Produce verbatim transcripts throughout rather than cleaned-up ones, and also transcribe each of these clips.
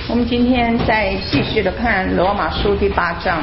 我们今天再继续的看罗马书第八章。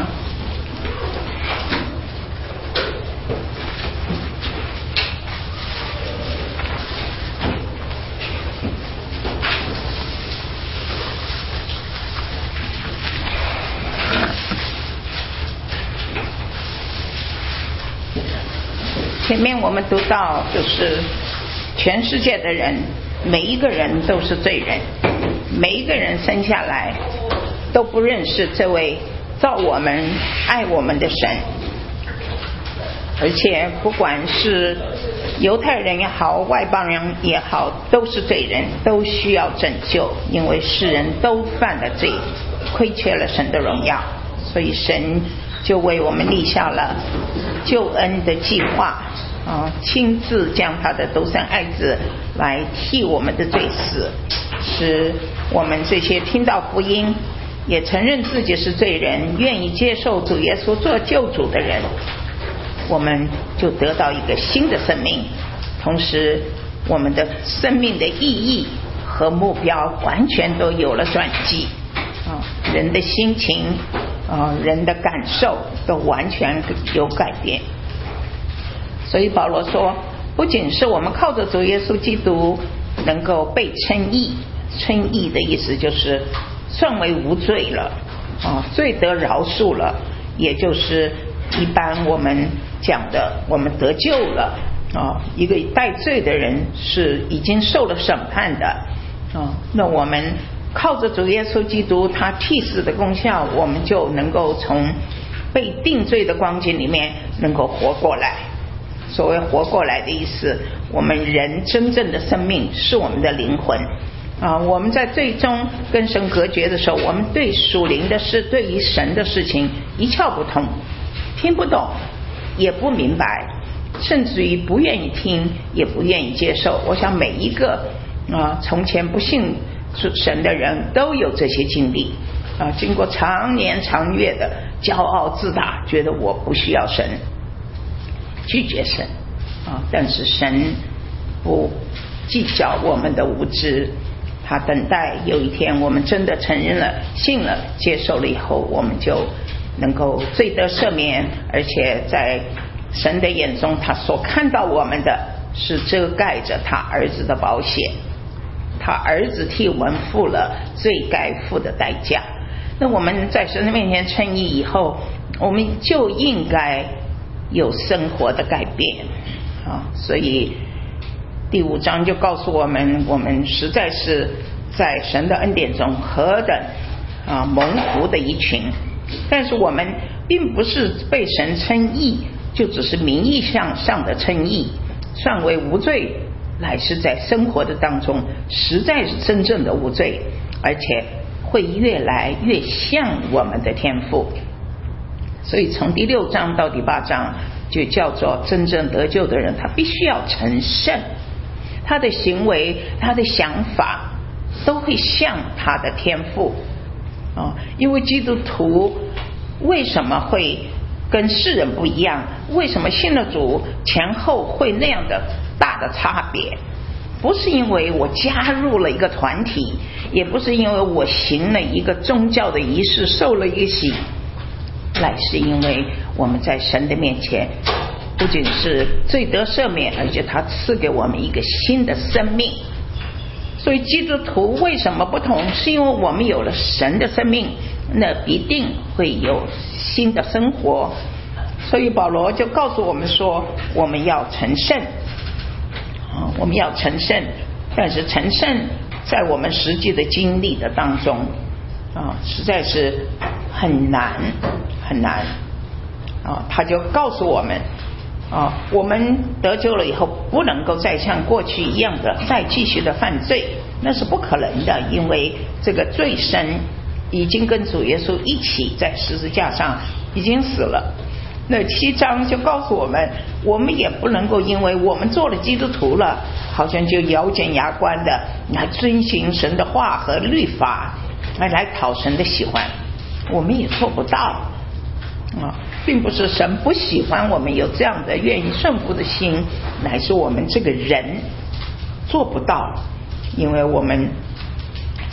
前面我们读到，就是全世界的人，每一个人都是罪人，每一个人生下来都不认识这位造我们爱我们的神，而且不管是犹太人也好，外邦人也好，都是罪人，都需要拯救，因为世人都犯了罪，亏缺了神的荣耀，所以神就为我们立下了救恩的计划啊，亲自将他的独生爱子来替我们的罪死，使我们这些听到福音也承认自己是罪人，愿意接受主耶稣做救主的人，我们就得到一个新的生命，同时我们的生命的意义和目标完全都有了转机啊，人的心情啊，人的感受都完全有改变。所以保罗说，不仅是我们靠着主耶稣基督能够被称义，称义的意思就是算为无罪了啊，罪得饶恕了，也就是一般我们讲的我们得救了啊，一个带罪的人是已经受了审判的啊，那我们靠着主耶稣基督他替死的功效，我们就能够从被定罪的光景里面能够活过来。所谓活过来的意思，我们人真正的生命是我们的灵魂啊，我们在最终跟神隔绝的时候，我们对属灵的事，对于神的事情一窍不通，听不懂，也不明白，甚至于不愿意听，也不愿意接受。我想每一个啊从前不信神的人都有这些经历啊，经过长年长月的骄傲自大，觉得我不需要神，拒绝神啊，但是神不计较我们的无知，他等待有一天我们真的承认了、信了、接受了以后，我们就能够罪得赦免，而且在神的眼中，他所看到我们的是遮盖着他儿子的宝血，他儿子替我们付了罪该付的代价。那我们在神的面前称义以后，我们就应该有生活的改变啊，所以第五章就告诉我们，我们实在是在神的恩典中何等啊蒙福的一群。但是我们并不是被神称义，就只是名义上上的称义，算为无罪，乃是在生活的当中实在是真正的无罪，而且会越来越像我们的天父。所以从第六章到第八章就叫做真正得救的人，他必须要成圣，他的行为他的想法都会像他的天父啊，因为基督徒为什么会跟世人不一样，为什么信了主前后会那样的大的差别，不是因为我加入了一个团体，也不是因为我行了一个宗教的仪式，受了一个洗，乃是因为我们在神的面前不仅是罪得赦免，而且他赐给我们一个新的生命。所以基督徒为什么不同，是因为我们有了神的生命，那必定会有新的生活。所以保罗就告诉我们说，我们要成圣啊，我们要成圣，但是成圣在我们实际的经历的当中啊，实在是很难很难啊。他就告诉我们啊，我们得救了以后，不能够再像过去一样的再继续的犯罪，那是不可能的，因为这个罪身已经跟主耶稣一起在十字架上已经死了。那七章就告诉我们，我们也不能够因为我们做了基督徒了，好像就咬紧牙关的来遵循神的话和律法，来来讨神的喜欢，我们也做不到啊，并不是神不喜欢我们有这样的愿意顺服的心，乃是我们这个人做不到，因为我们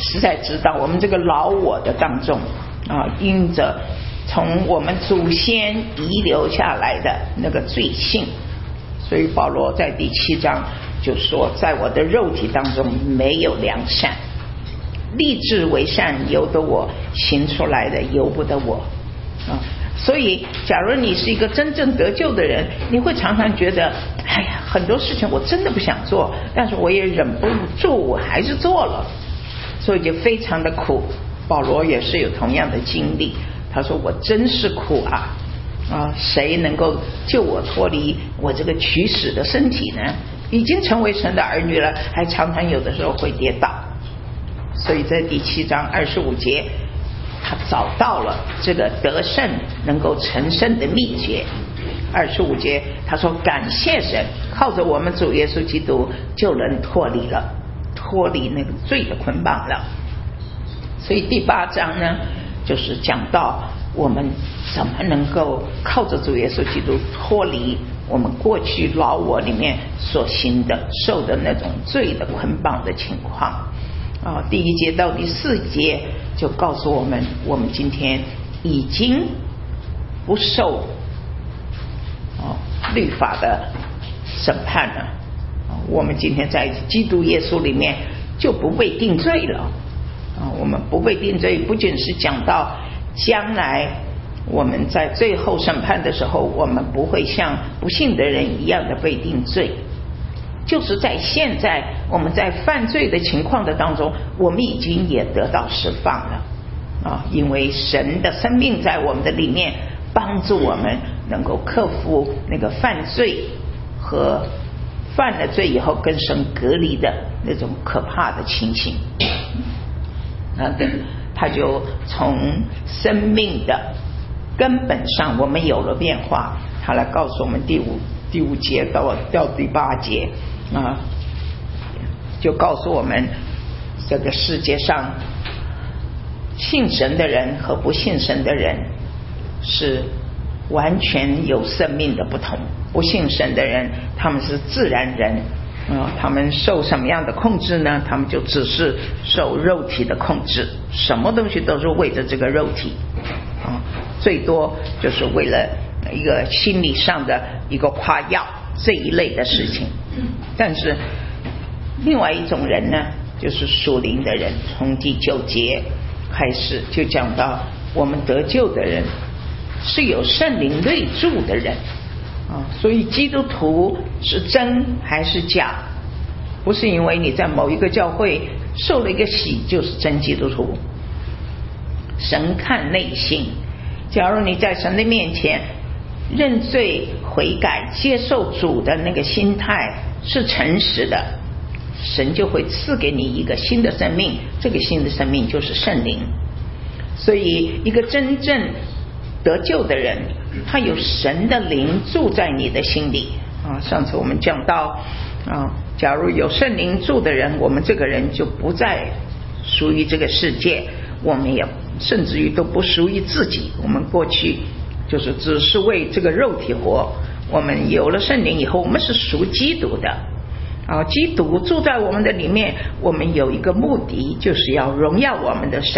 实在知道我们这个老我的当中啊，因着从我们祖先遗留下来的那个罪性，所以保罗在第七章就说，在我的肉体当中没有良善，立志为善由得我，行出来的由不得我啊。所以假如你是一个真正得救的人，你会常常觉得，哎呀，很多事情我真的不想做，但是我也忍不住，我还是做了，所以就非常的苦。保罗也是有同样的经历，他说我真是苦啊啊！谁能够救我脱离我这个取死的身体呢？已经成为神的儿女了，还常常有的时候会跌倒。所以在第七章二十五节，他找到了这个得胜能够成圣的秘诀。二十五节他说，感谢神，靠着我们主耶稣基督就能脱离了脱离那个罪的捆绑了。所以第八章呢，就是讲到我们怎么能够靠着主耶稣基督脱离我们过去老我里面所行的受的那种罪的捆绑的情况啊。第一节到第四节就告诉我们，我们今天已经不受啊律法的审判了，我们今天在基督耶稣里面就不被定罪了啊。我们不被定罪，不仅是讲到将来我们在最后审判的时候，我们不会像不信的人一样的被定罪，就是在现在我们在犯罪的情况的当中，我们已经也得到释放了啊！因为神的生命在我们的里面，帮助我们能够克服那个犯罪和犯了罪以后跟神隔离的那种可怕的情形。那他就从生命的根本上我们有了变化，他来告诉我们第五第五节到到第八节啊，就告诉我们这个世界上信神的人和不信神的人是完全有生命的不同。不信神的人他们是自然人啊，他们受什么样的控制呢？他们就只是受肉体的控制，什么东西都是为着这个肉体啊，最多就是为了一个心理上的一个夸耀这一类的事情。但是另外一种人呢，就是属灵的人，从第九节开始就讲到我们得救的人是有圣灵内住的人啊，所以基督徒是真还是假，不是因为你在某一个教会受了一个洗就是真基督徒。神看内心，假如你在神的面前认罪悔改接受主的那个心态是诚实的，神就会赐给你一个新的生命，这个新的生命就是圣灵。所以一个真正得救的人，他有神的灵住在你的心里啊。上次我们讲到啊，假如有圣灵住的人，我们这个人就不再属于这个世界，我们也甚至于都不属于自己。我们过去就是只是为这个肉体活，我们有了圣灵以后，我们是属基督的啊。基督住在我们的里面，我们有一个目的，就是要荣耀我们的神。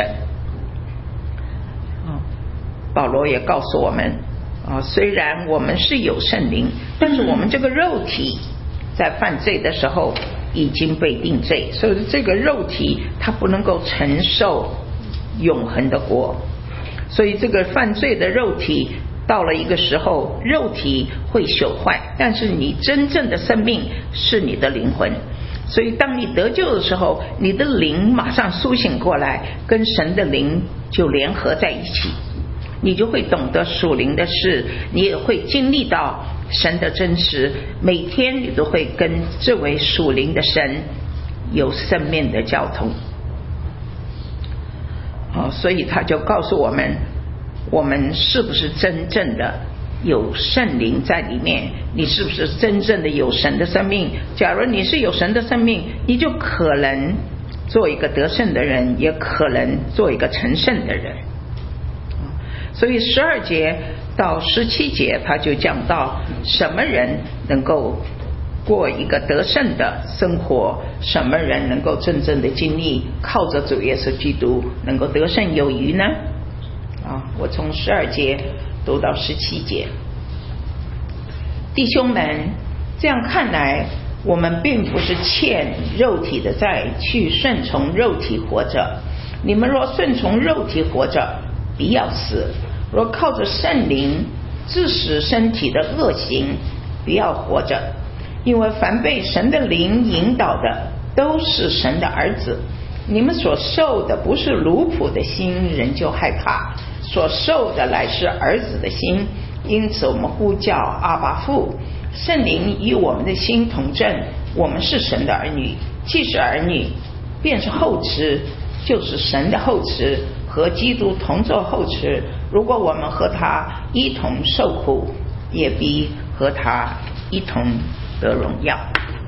保罗也告诉我们啊，虽然我们是有圣灵，但是我们这个肉体在犯罪的时候已经被定罪，所以这个肉体它不能够承受永恒的国。所以这个犯罪的肉体到了一个时候，肉体会朽坏，但是你真正的生命是你的灵魂。所以当你得救的时候，你的灵马上苏醒过来，跟神的灵就联合在一起，你就会懂得属灵的事，你也会经历到神的真实，每天你都会跟这位属灵的神有生命的交通。哦，所以他就告诉我们，我们是不是真正的有圣灵在里面，你是不是真正的有神的生命。假如你是有神的生命，你就可能做一个得胜的人，也可能做一个成圣的人。所以十二节到十七节他就讲到什么人能够过一个得胜的生活，什么人能够真正的经历靠着主耶稣基督能够得胜有余呢？啊，我从十二节读到十七节。弟兄们，这样看来，我们并不是欠肉体的债，去顺从肉体活着。你们若顺从肉体活着，必要死；若靠着圣灵致死身体的恶行，必要活着。因为凡被神的灵引导的，都是神的儿子。你们所受的不是奴仆的心，人就害怕；所受的乃是儿子的心。因此我们呼叫阿爸父。圣灵与我们的心同证，我们是神的儿女。既是儿女，便是后嗣，就是神的后嗣，和基督同作后嗣。如果我们和他一同受苦，也必和他一同得荣耀。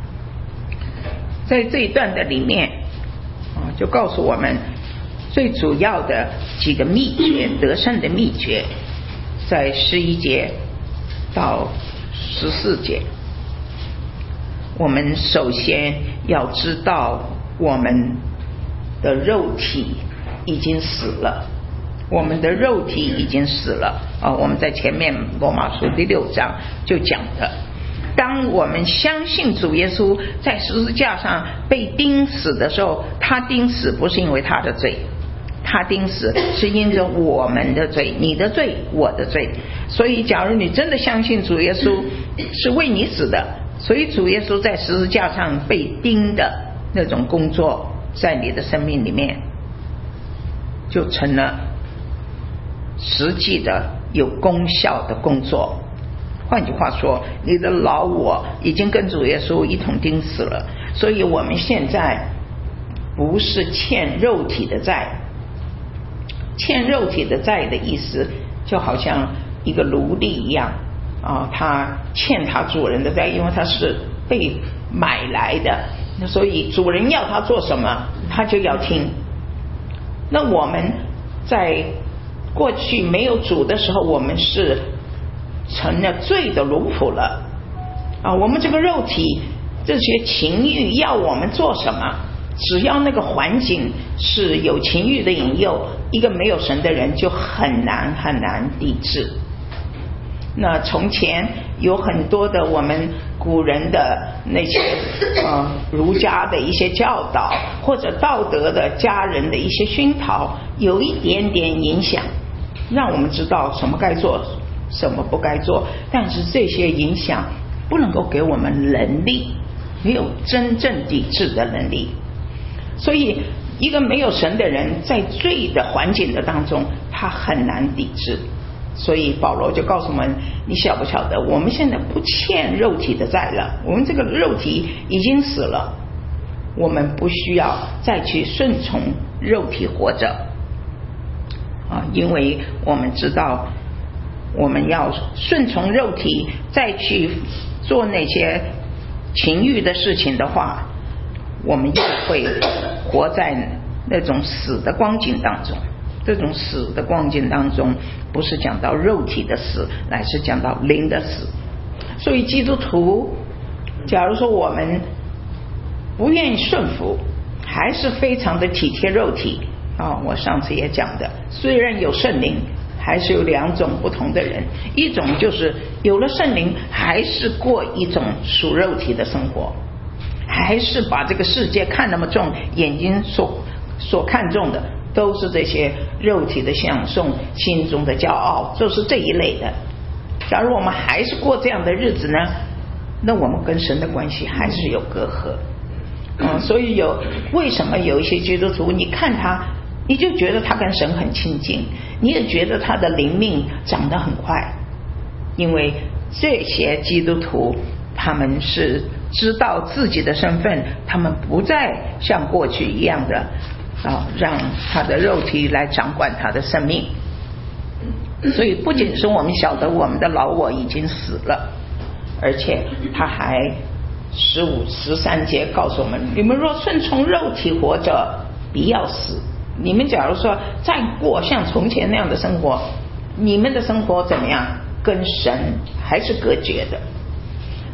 在这一段的里面啊，就告诉我们最主要的几个秘诀，得胜的秘诀，在十一节到十四节。我们首先要知道我们的肉体已经死了，我们的肉体已经死了啊！我们在前面罗马书第六章就讲的，当我们相信主耶稣在十字架上被钉死的时候，他钉死不是因为他的罪，他钉死是因着我们的罪，你的罪，我的罪。所以假如你真的相信主耶稣是为你死的，所以主耶稣在十字架上被钉的那种工作在你的生命里面就成了实际的有功效的工作。换句话说，你的老我已经跟主耶稣一同钉死了，所以我们现在不是欠肉体的债。欠肉体的债的意思就好像一个奴隶一样啊，他欠他主人的债，因为他是被买来的，所以主人要他做什么他就要听。那我们在过去没有主的时候，我们是成了罪的奴仆了啊！我们这个肉体这些情欲要我们做什么，只要那个环境是有情欲的引诱，一个没有神的人就很难很难抵制。那从前有很多的我们古人的那些呃儒家的一些教导，或者道德的家人的一些熏陶，有一点点影响，让我们知道什么该做什么不该做，但是这些影响不能够给我们能力，没有真正抵制的能力。所以一个没有神的人在罪的环境的当中，他很难抵制。所以保罗就告诉我们，你晓不晓得我们现在不欠肉体的债了，我们这个肉体已经死了，我们不需要再去顺从肉体活着啊，因为我们知道我们要顺从肉体再去做那些情欲的事情的话，我们又会活在那种死的光景当中。这种死的光景当中，不是讲到肉体的死，乃是讲到灵的死。所以基督徒假如说我们不愿意顺服，还是非常的体贴肉体啊，我上次也讲的，虽然有圣灵，还是有两种不同的人，一种就是有了圣灵还是过一种属肉体的生活，还是把这个世界看那么重，眼睛所所看重的都是这些肉体的享受，心中的骄傲，就是这一类的。假如我们还是过这样的日子呢，那我们跟神的关系还是有隔阂。嗯，所以有为什么有一些基督徒，你看他，你就觉得他跟神很亲近，你也觉得他的灵命长得很快，因为这些基督徒他们是知道自己的身份，他们不再像过去一样的啊，让他的肉体来掌管他的生命。所以不仅是我们晓得我们的老我已经死了，而且他还十五十三节告诉我们，你们若顺从肉体活着，必要死。你们假如说再过像从前那样的生活，你们的生活怎么样？跟神还是隔绝的。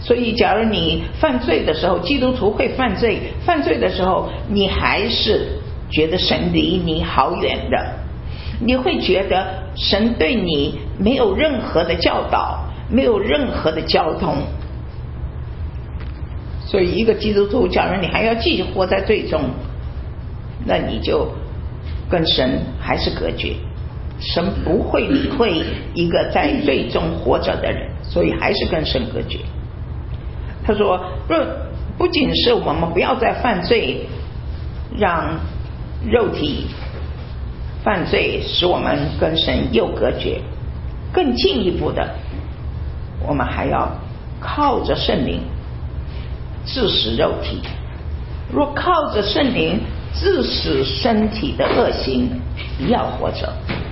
所以假如你犯罪的时候，基督徒会犯罪，犯罪的时候你还是觉得神离你好远的，你会觉得神对你没有任何的教导，没有任何的交通。所以一个基督徒假如你还要继续活在罪中，那你就跟神还是隔绝，神不会理会一个在罪中活着的人，所以还是跟神隔绝。他说不仅是我们不要再犯罪，让肉体犯罪使我们跟神又隔绝，更进一步的我们还要靠着圣灵治死肉体。若靠着圣灵治死身体的恶行，不要活着，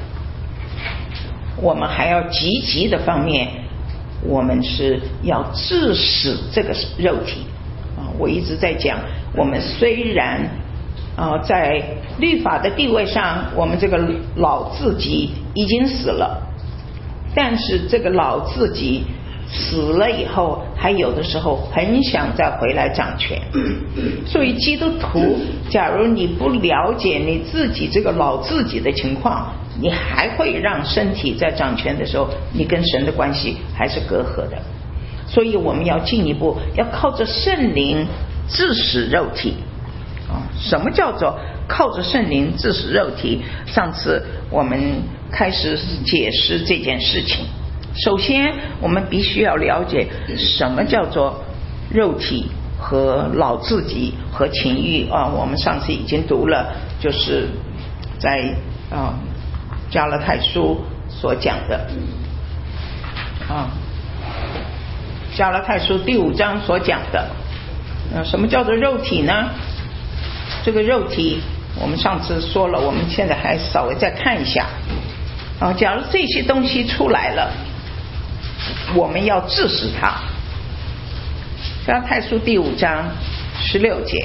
我们还要积极的方面，我们是要治死这个肉体。我一直在讲，我们虽然啊在律法的地位上，我们这个老自己已经死了，但是这个老自己死了以后，还有的时候很想再回来掌权。所以基督徒假如你不了解你自己这个老自己的情况，你还会让身体在掌权的时候，你跟神的关系还是隔阂的。所以我们要进一步要靠着圣灵治死肉体。什么叫做靠着圣灵治死肉体？上次我们开始解释这件事情，首先我们必须要了解什么叫做肉体和老自己和情欲啊。我们上次已经读了，就是在啊加拉太书所讲的啊，加拉太书第五章所讲的。呃，什么叫做肉体呢？这个肉体我们上次说了，我们现在还稍微再看一下啊。假如这些东西出来了，我们要治死它。加拉太书第五章十六节，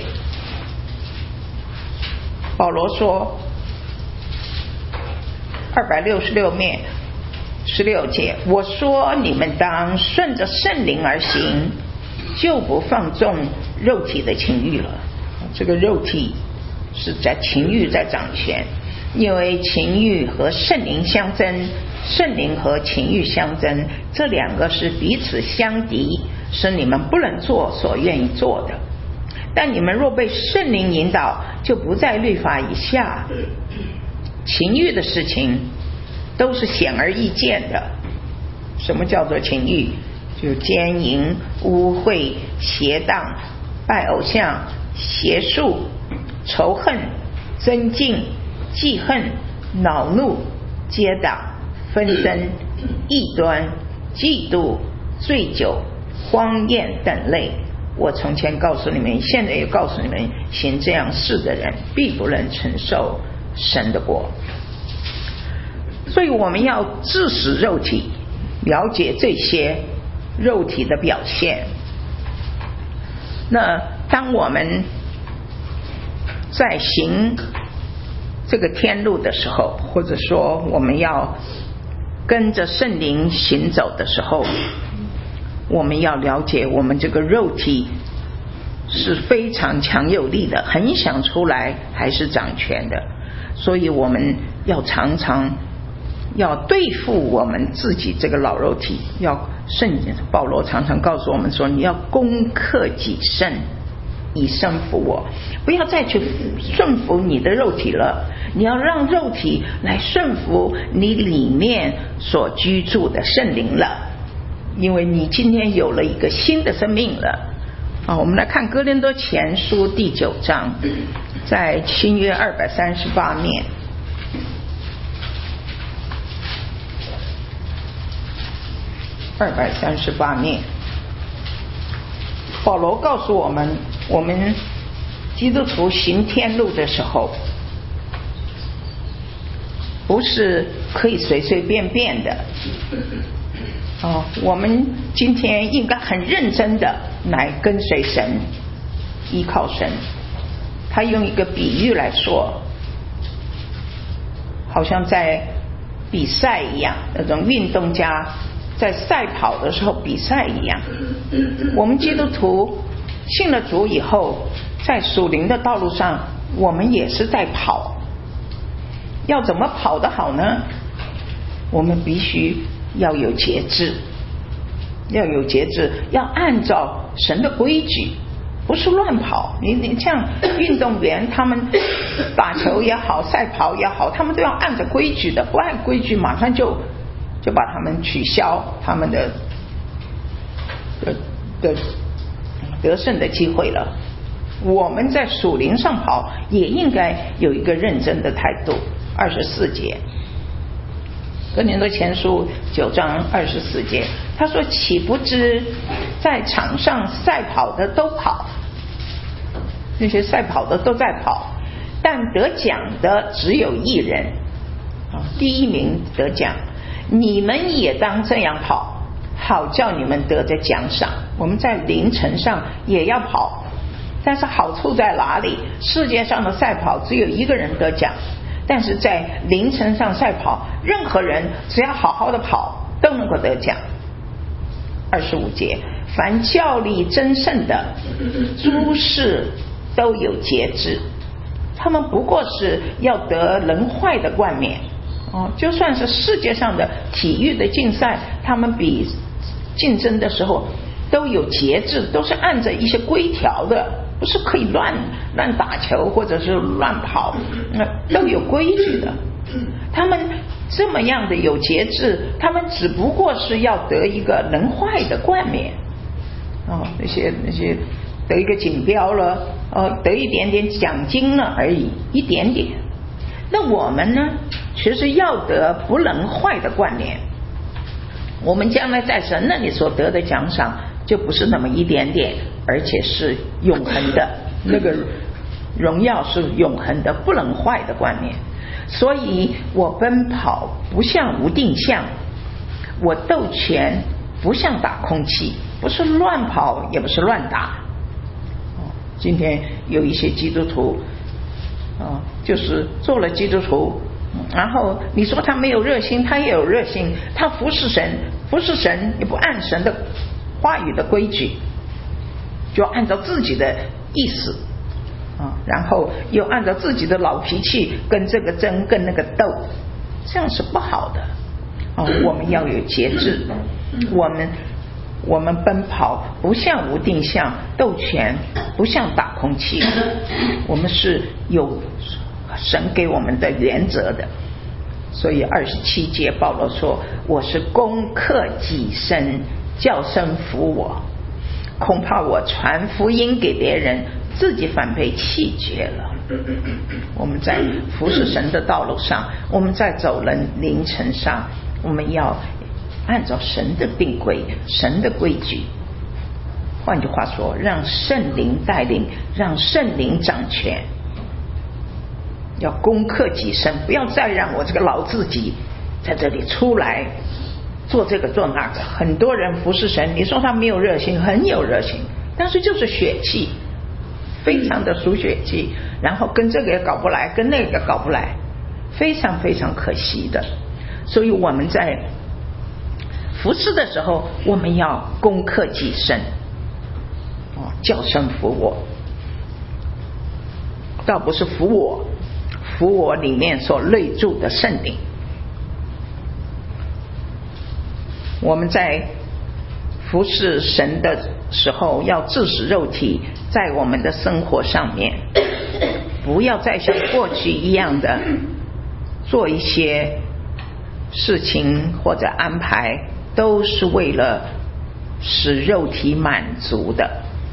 保罗说，二百六十六面十六节，我说你们当顺着圣灵而行，就不放纵肉体的情欲了。这个肉体是在情欲在掌权，因为情欲和圣灵相争，圣灵和情欲相争，这两个是彼此相敌，是你们不能做所愿意做的。但你们若被圣灵引导，就不在律法以下。情欲的事情都是显而易见的。什么叫做情欲？就奸淫、污秽、邪荡、拜偶像、邪术、仇恨、争竞、记恨、恼怒、结党、纷争、异端、嫉妒、醉酒、荒宴等类。我从前告诉你们，现在也告诉你们，行这样事的人必不能承受神的国。所以我们要治死肉体，了解这些肉体的表现。那当我们在行这个天路的时候，或者说我们要跟着圣灵行走的时候，我们要了解我们这个肉体是非常强有力的，很想出来还是掌权的。所以我们要常常要对付我们自己这个老肉体。要圣保罗常常告诉我们说，你要攻克己身，以身服我，不要再去顺服你的肉体了，你要让肉体来顺服你里面所居住的圣灵了，因为你今天有了一个新的生命了啊。我们来看哥林多前书第九章，在新约二百三十八面，二百三十八面，保罗告诉我们，我们基督徒行天路的时候，不是可以随随便便的哦，我们今天应该很认真的来跟随神，依靠神。他用一个比喻来说，好像在比赛一样，那种运动家在赛跑的时候比赛一样。我们基督徒信了主以后，在属灵的道路上，我们也是在跑。要怎么跑得好呢？我们必须要有节制，要有节制，要按照神的规矩，不是乱跑。你你像运动员，他们打球也好，赛跑也好，他们都要按照规矩的，不按规矩马上就就把他们取消他们的的的得胜的机会了。我们在属灵上跑也应该有一个认真的态度。二十四节，哥林多前书九章二十四节，他说：“岂不知在场上赛跑的都跑，那些赛跑的都在跑，但得奖的只有一人，啊，第一名得奖。你们也当这样跑，好叫你们得着奖赏。”我们在凌晨上也要跑，但是好处在哪里？世界上的赛跑只有一个人得奖，但是在凌晨上赛跑，任何人只要好好的跑都能够得奖。二十五节，凡教力争胜的，诸事都有节制，他们不过是要得人坏的冠冕。哦，就算是世界上的体育的竞赛，他们比竞争的时候都有节制，都是按着一些规条的，不是可以乱乱打球或者是乱跑，那都有规矩的。他们这么样的有节制，他们只不过是要得一个能坏的冠冕，哦，那些那些得一个锦标了，哦，得一点点奖金了而已，一点点。那我们呢，其实要得不能坏的冠冕。我们将来在神那里所得的奖赏，就不是那么一点点，而且是永恒的，那个荣耀是永恒的，不能坏的冠冕。所以我奔跑不像无定向，我斗拳不像打空气，不是乱跑也不是乱打。今天有一些基督徒啊，就是做了基督徒，然后你说他没有热心，他也有热心，他服侍神，服侍神也不按神的话语的规矩，就按照自己的意思啊，然后又按照自己的老脾气跟这个争跟那个斗，这样是不好的啊。我们要有节制，我们我们奔跑不像无定向，斗拳不像打空气，我们是有神给我们的原则的。所以二十七节保罗说，我是攻克己身，叫声服我，恐怕我传福音给别人，自己反被弃绝了。我们在服侍神的道路上，我们在走人凌晨上，我们要按照神的定规，神的规矩。换句话说，让圣灵带领，让圣灵掌权，要攻克己身，不要再让我这个老自己在这里出来做这个做那个。很多人服侍神，你说他没有热心，很有热心，但是就是血气，非常的属血气，然后跟这个也搞不来，跟那个搞不来，非常非常可惜的。所以我们在服侍的时候，我们要攻克己身，哦，叫声服我，倒不是服我，服我里面所内住的圣灵。我们在服侍神的时候，要致死肉体在我们的生活上面，不要再像过去一样的做一些事情或者安排，都是为了使肉体满足的。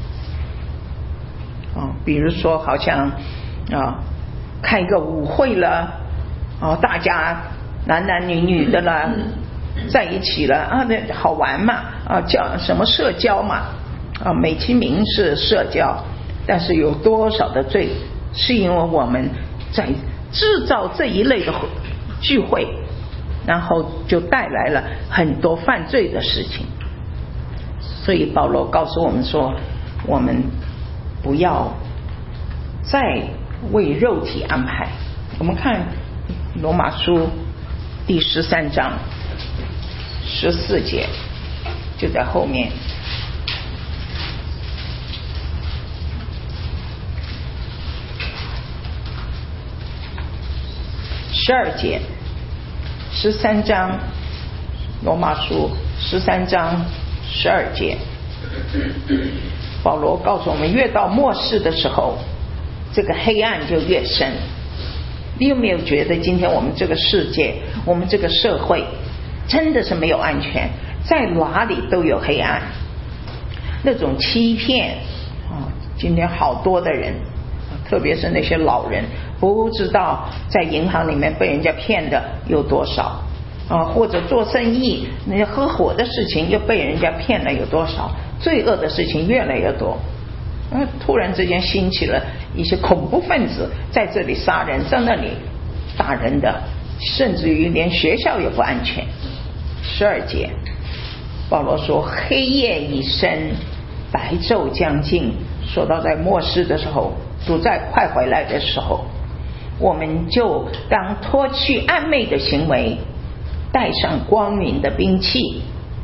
哦，比如说好像啊，开一个舞会了，哦，大家男男女女的了，在一起了啊，那好玩嘛，啊，叫什么社交嘛，啊，美其名是社交，但是有多少的罪，是因为我们在制造这一类的聚会，然后就带来了很多犯罪的事情。所以保罗告诉我们说，我们不要再为肉体安排。我们看罗马书第十三章十四节就在后面。十二节，十三章，罗马书十三章十二节，保罗告诉我们，越到末世的时候，这个黑暗就越深。你有没有觉得今天我们这个世界，我们这个社会真的是没有安全，在哪里都有黑暗，那种欺骗啊！今天好多的人，特别是那些老人，不知道在银行里面被人家骗的有多少啊，或者做生意那些合伙的事情又被人家骗了有多少，罪恶的事情越来越多。嗯，突然之间兴起了一些恐怖分子，在这里杀人，在那里打人的，甚至于连学校也不安全。十二节，保罗说：“黑夜已深，白昼将近。”说到在末世的时候，主在快回来的时候，我们就当脱去暗昧的行为，带上光明的兵器。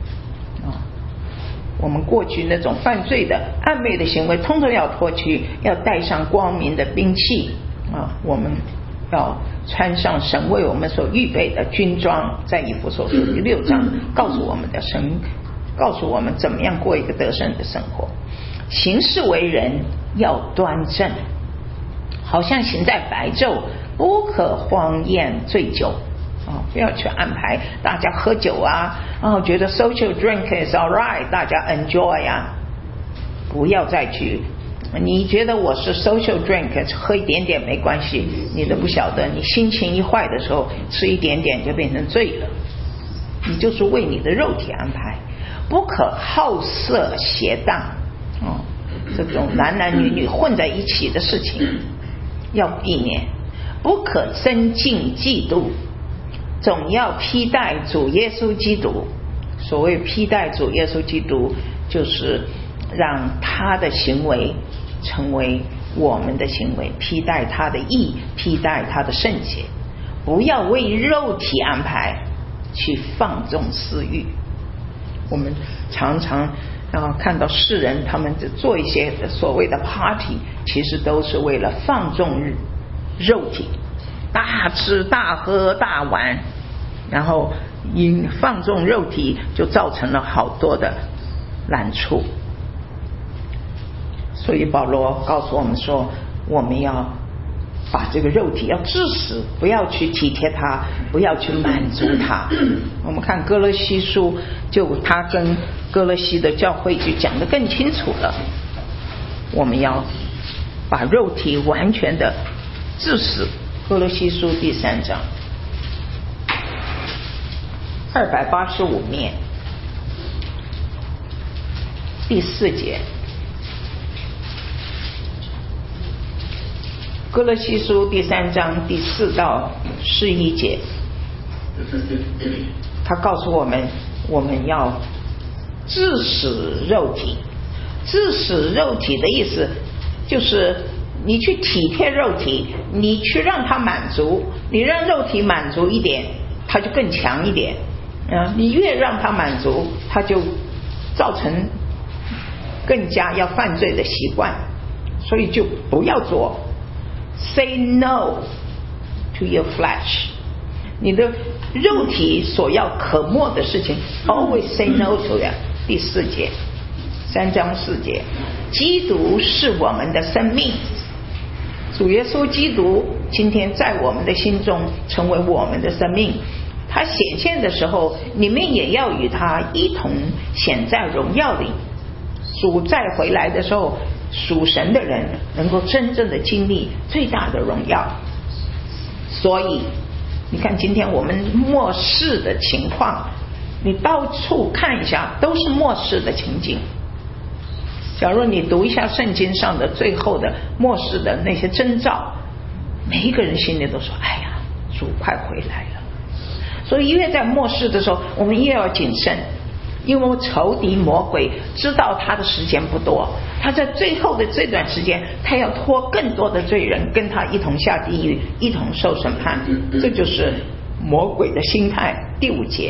我们过去那种犯罪的暗昧的行为通通要脱去，要带上光明的兵器啊！我们要穿上神为我们所预备的军装，在以弗所书第六章告诉我们的，神告诉我们怎么样过一个得胜的生活。行事为人要端正，好像行在白昼，不可荒宴醉酒啊，不要去安排大家喝酒啊，然后觉得 social drink is alright， 大家 enjoy 啊，不要再去。你觉得我是 social drink， 喝一点点没关系，你都不晓得，你心情一坏的时候，吃一点点就变成醉了。你就是为你的肉体安排，不可好色邪荡哦，这种男男女女混在一起的事情要避免，不可增进嫉妒。总要披戴主耶稣基督。所谓披戴主耶稣基督，就是让他的行为成为我们的行为，披戴他的义，披戴他的圣洁。不要为肉体安排去放纵私欲。我们常常啊看到世人他们做一些所谓的 party， 其实都是为了放纵肉体，大吃大喝大玩，然后因放纵肉体就造成了好多的难处。所以保罗告诉我们说，我们要把这个肉体要治死，不要去体贴它，不要去满足它。我们看哥罗西书，就他跟哥罗西的教会就讲得更清楚了，我们要把肉体完全的治死。哥罗西书第三章二百八十五面第四节，哥罗西书第三章第四到十一节，他告诉我们，我们要治死肉体。治死肉体的意思就是你去体贴肉体，你去让它满足，你让肉体满足一点，它就更强一点啊！你越让它满足，它就造成更加要犯罪的习惯，所以就不要做。Say no to your flesh， 你的肉体所要可没的事情 always say no to it。 第四节，三章四节，基督是我们的生命，主耶稣基督今天在我们的心中成为我们的生命，他显现的时候，你们也要与他一同显在荣耀里。主再回来的时候，属神的人能够真正的经历最大的荣耀。所以你看今天我们末世的情况，你到处看一下都是末世的情景。假如你读一下圣经上的最后的末世的那些征兆，每一个人心里都说，哎呀，主快回来了。所以越在末世的时候，我们越要谨慎，因为仇敌魔鬼知道他的时间不多，他在最后的这段时间，他要拖更多的罪人跟他一同下地狱，一同受审判。这就是魔鬼的心态。第五节，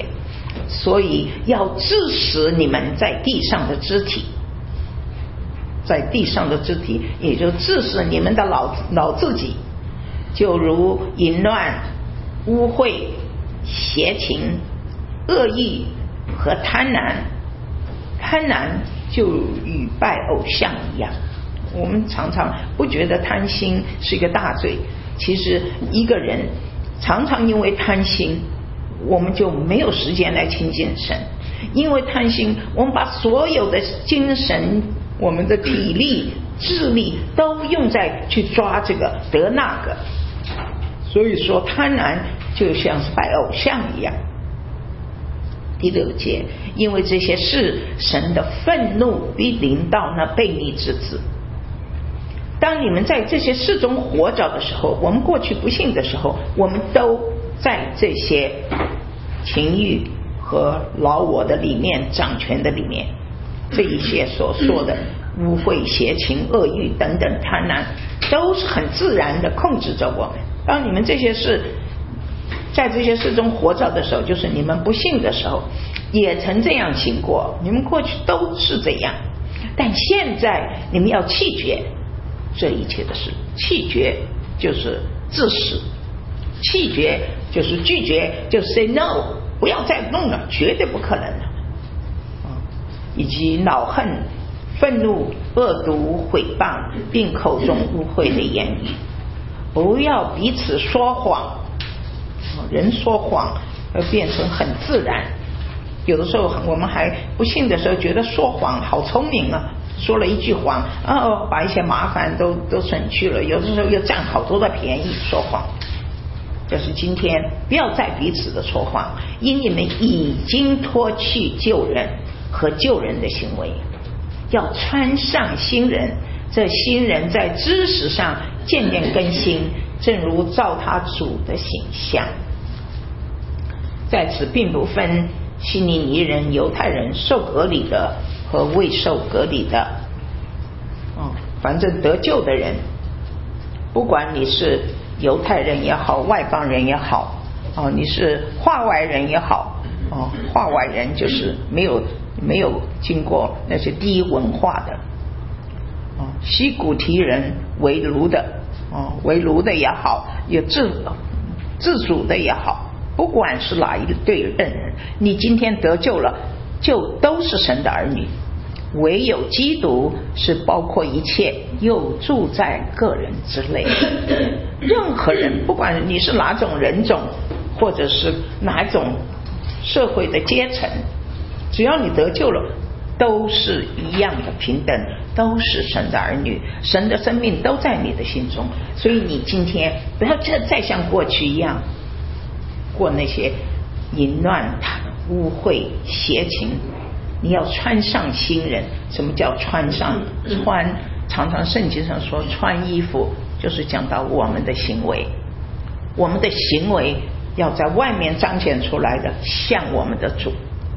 所以要致死你们在地上的肢体，在地上的肢体，也就致死你们的老老自己，就如淫乱、污秽、邪情、恶意和贪婪。贪婪就与拜偶像一样，我们常常不觉得贪心是一个大罪，其实一个人常常因为贪心，我们就没有时间来亲近神。因为贪心，我们把所有的精神、我们的体力、智力都用在去抓这个得那个，所以说贪婪就像是拜偶像一样。第六节，因为这些事，神的愤怒必临到那悖逆之子。当你们在这些事中活着的时候，我们过去不信的时候，我们都在这些情欲和老我的里面掌权的里面，这一些所说的污秽、邪情、恶欲等等贪婪，都是很自然的控制着我们。当你们这些事在这些事中活着的时候，就是你们不信的时候，也曾这样行过，你们过去都是这样，但现在你们要弃绝这一切的事。弃绝就是自死，弃绝就是拒绝，就 say no， 不要再弄了，绝对不可能了。以及恼恨、愤怒、恶毒、毁谤，并口中污秽的言语。不要彼此说谎，人说谎而变成很自然。有的时候我们还不信的时候，觉得说谎好聪明啊，说了一句谎，哦，把一些麻烦都都省去了。有的时候又占好多的便宜，说谎。就是今天不要再彼此的说谎，因你们已经脱去旧人和旧人的行为，要穿上新人。这新人在知识上渐渐更新，正如照他主的形象。在此并不分希尼尼人、犹太人、受割礼的和未受割礼的，哦，反正得救的人，不管你是犹太人也好，外邦人也好，哦，你是化外人也好，哦，化外人就是没有没有经过那些低文化的，哦，西古提人为奴的，哦，为奴的也好，有自自主的也好。不管是哪一对人，你今天得救了，就都是神的儿女。唯有基督是包括一切，又住在个人之内。任何人，不管你是哪种人种，或者是哪种社会的阶层，只要你得救了，都是一样的平等，都是神的儿女，神的生命都在你的心中。所以你今天不要再像过去一样过那些淫乱、污秽、邪情，你要穿上新人。什么叫穿上？穿，常常圣经上说穿衣服，就是讲到我们的行为，我们的行为要在外面彰显出来的，像我们的主。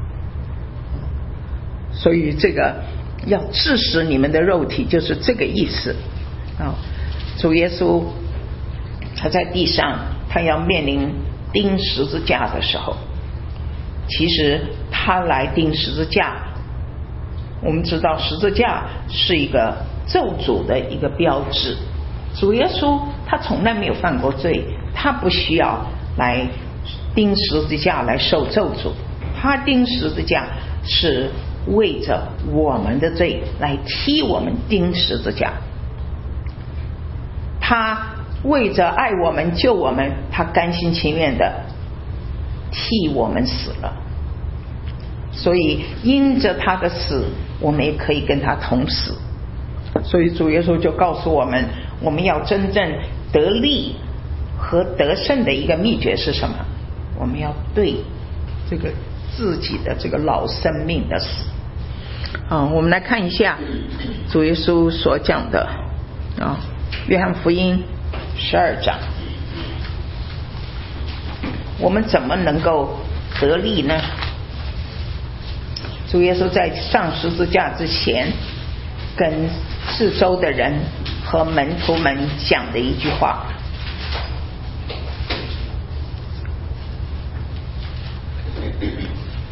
所以这个要致死你们的肉体，就是这个意思啊。主耶稣他在地上，他要面临钉十字架的时候，其实他来钉十字架，我们知道十字架是一个咒诅的一个标志。主耶稣他从来没有犯过罪，他不需要来钉十字架来受咒诅，他钉十字架是为着我们的罪来替我们钉十字架，他为着爱我们救我们，他甘心情愿的替我们死了。所以因着他的死，我们也可以跟他同死。所以主耶稣就告诉我们，我们要真正得力和得胜的一个秘诀是什么？我们要对这个自己的这个老生命的死。啊，我们来看一下主耶稣所讲的啊，约翰福音十二章，我们怎么能够得力呢？主耶稣在上十字架之前，跟四周的人和门徒们讲的一句话。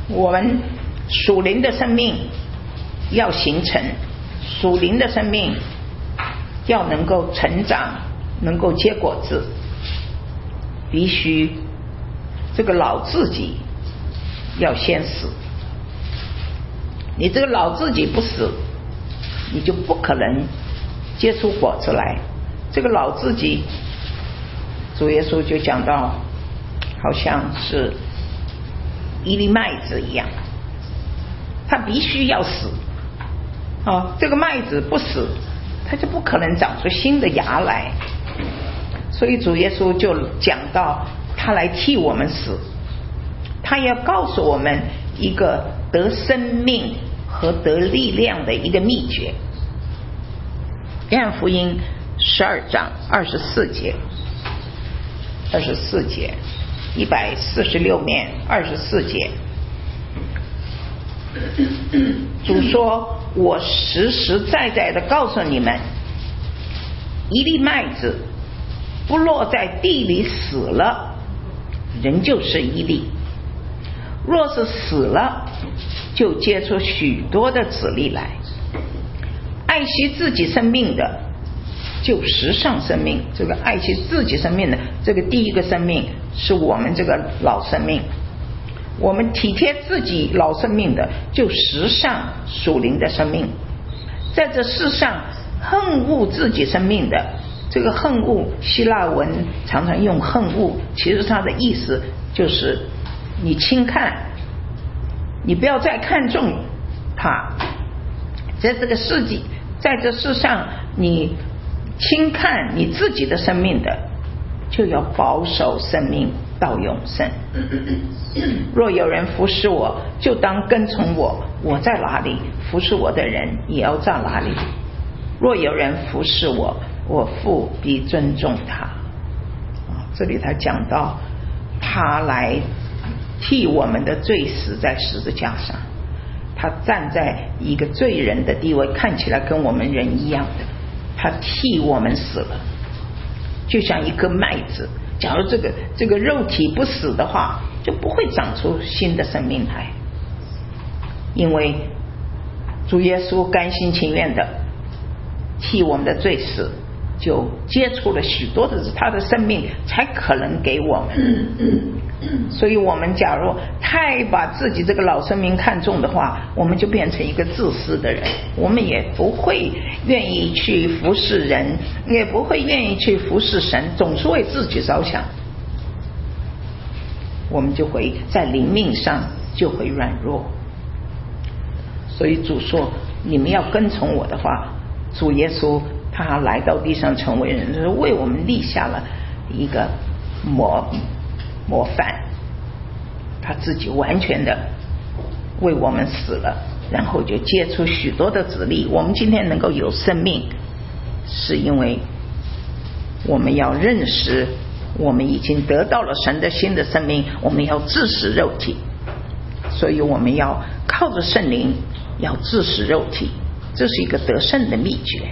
我们属灵的生命要形成，属灵的生命要能够成长，能够结果子，必须这个老自己要先死。你这个老自己不死，你就不可能结出果子来。这个老自己，主耶稣就讲到好像是一粒麦子一样，它必须要死啊！这个麦子不死，它就不可能长出新的芽来。所以主耶稣就讲到他来替我们死，他要告诉我们一个得生命和得力量的一个秘诀。约翰福音十二章二十四节，二十四节，一百四十六面二十四节，主说：“我实实在在的告诉你们，一粒麦子不落在地里死了，仍旧是一粒；若是死了，就结出许多的子粒来。爱惜自己生命的，就时尚生命。”这个爱惜自己生命的，这个第一个生命是我们这个老生命。我们体贴自己老生命的，就时尚属灵的生命。在这世上恨恶自己生命的，这个恨恶希腊文常常用恨恶，其实它的意思就是你轻看，你不要再看重它。在这个世纪，在这世上你轻看你自己的生命的，就要保守生命到永生。若有人服侍我，就当跟从我，我在哪里，服侍我的人也要在哪里。若有人服侍我，我父必尊重他。这里他讲到他来替我们的罪死在十字架上，他站在一个罪人的地位，看起来跟我们人一样的，他替我们死了。就像一颗麦子，假如这个这个肉体不死的话，就不会长出新的生命来。因为主耶稣甘心情愿的替我们的罪死，就接触了许多的他的生命才可能给我们。所以我们假如太把自己这个老生命看重的话，我们就变成一个自私的人，我们也不会愿意去服侍人，也不会愿意去服侍神，总是为自己着想，我们就会在灵命上就会软弱。所以主说，你们要跟从我的话，主耶稣他来到地上成为人，就是为我们立下了一个模模范，他自己完全的为我们死了，然后就结出许多的子粒。我们今天能够有生命，是因为我们要认识我们已经得到了神的新的生命，我们要治死肉体，所以我们要靠着圣灵要治死肉体，这是一个得胜的秘诀。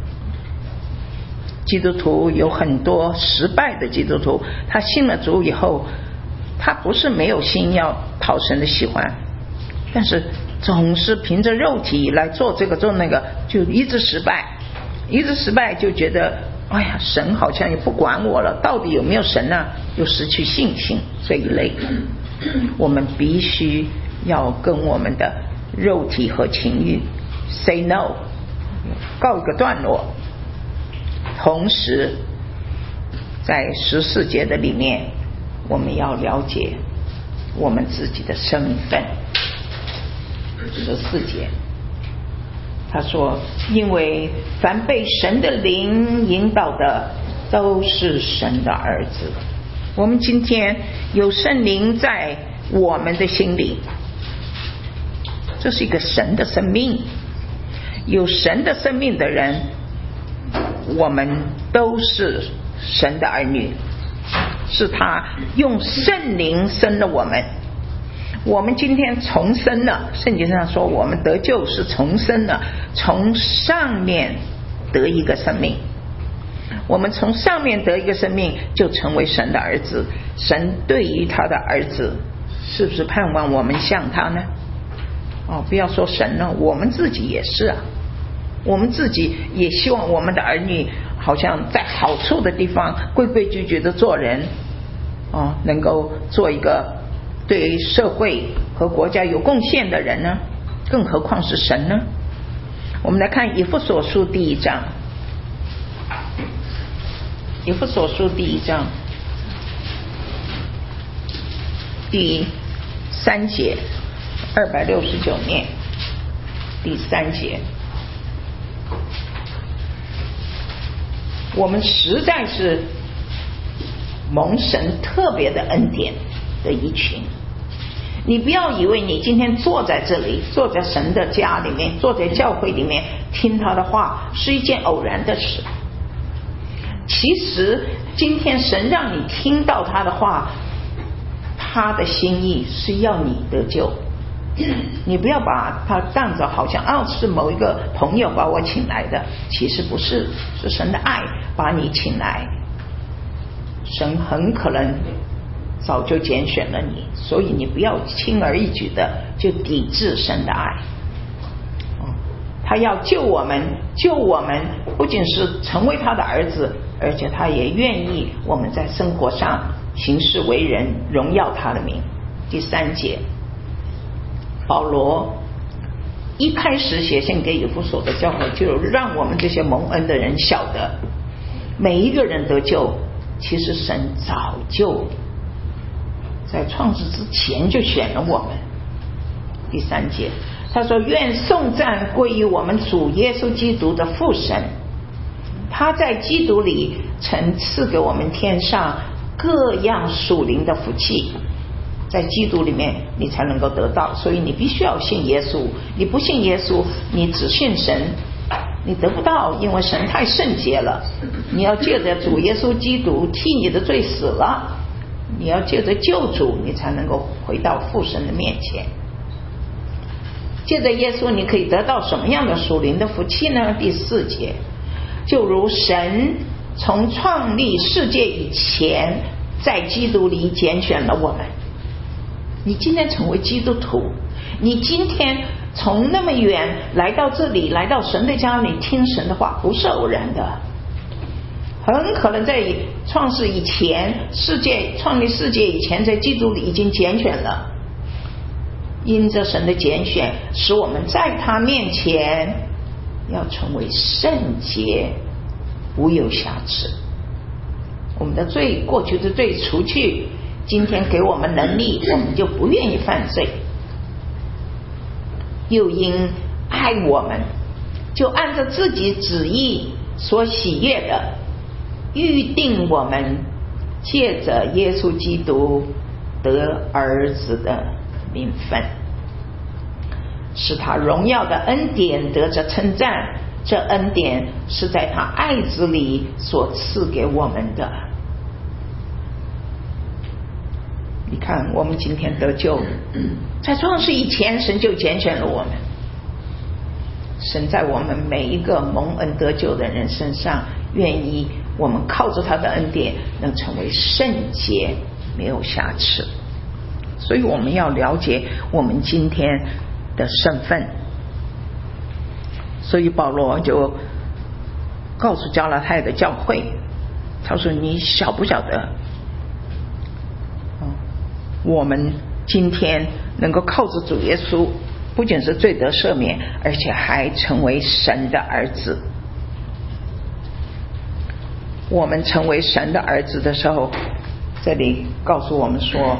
基督徒有很多失败的基督徒，他信了主以后，他不是没有心要讨神的喜欢，但是总是凭着肉体来做这个做那个，就一直失败，一直失败，就觉得哎呀，神好像也不管我了，到底有没有神呢？又失去信心这一类。我们必须要跟我们的肉体和情欲 say no， 告一个段落。同时在十四节的里面，我们要了解我们自己的身份。十四节他说，因为凡被神的灵引导的都是神的儿子。我们今天有圣灵在我们的心里，这是一个神的生命。有神的生命的人，我们都是神的儿女，是他用圣灵生了我们。我们今天重生了，圣经上说我们得救是重生了，从上面得一个生命。我们从上面得一个生命，就成为神的儿子。神对于他的儿子是不是盼望我们像他呢？哦，不要说神了，我们自己也是啊，我们自己也希望我们的儿女好像在好处的地方规规矩矩的做人，哦，能够做一个对社会和国家有贡献的人呢，更何况是神呢？我们来看以弗所书第一章，以弗所书第一章第三节，二百六十九面第三节，我们实在是蒙神特别的恩典的一群。你不要以为你今天坐在这里，坐在神的家里面，坐在教会里面听他的话是一件偶然的事。其实今天神让你听到他的话，他的心意是要你得救。你不要把他当作好像啊是某一个朋友把我请来的，其实不是，是神的爱把你请来。神很可能早就拣选了你，所以你不要轻而易举的就抵制神的爱。他要救我们，救我们不仅是成为他的儿子，而且他也愿意我们在生活上行事为人荣耀他的名。第三节，保罗一开始写信给以弗所的教会，就让我们这些蒙恩的人晓得，每一个人得救，其实神早就在创世之前就选了我们。第三节他说，愿颂赞归于我们主耶稣基督的父神，他在基督里曾赐给我们天上各样属灵的福气，在基督里面你才能够得到，所以你必须要信耶稣。你不信耶稣，你只信神，你得不到，因为神太圣洁了。你要借着主耶稣基督替你的罪死了，你要借着救主，你才能够回到父神的面前。借着耶稣你可以得到什么样的属灵的福气呢？第四节，就如神从创立世界以前在基督里拣选了我们。你今天成为基督徒，你今天从那么远来到这里，来到神的家里听神的话，不是偶然的，很可能在创世以前，世界创立世界以前，在基督里已经拣选了。因着神的拣选，使我们在他面前要成为圣洁，无有瑕疵。我们的罪，过去的罪除去，今天给我们能力，我们就不愿意犯罪。又因爱我们，就按照自己旨意所喜悦的，预定我们借着耶稣基督得儿子的名分，使他荣耀的恩典得着称赞。这恩典是在他爱子里所赐给我们的。你看我们今天得救，在创世以前神就拣选了我们。神在我们每一个蒙恩得救的人身上，愿意我们靠着他的恩典能成为圣洁，没有瑕疵。所以我们要了解我们今天的身份。所以保罗就告诉加拉太的教会，他说你晓不晓得，我们今天能够靠着主耶稣，不仅是罪得赦免，而且还成为神的儿子。我们成为神的儿子的时候，这里告诉我们说，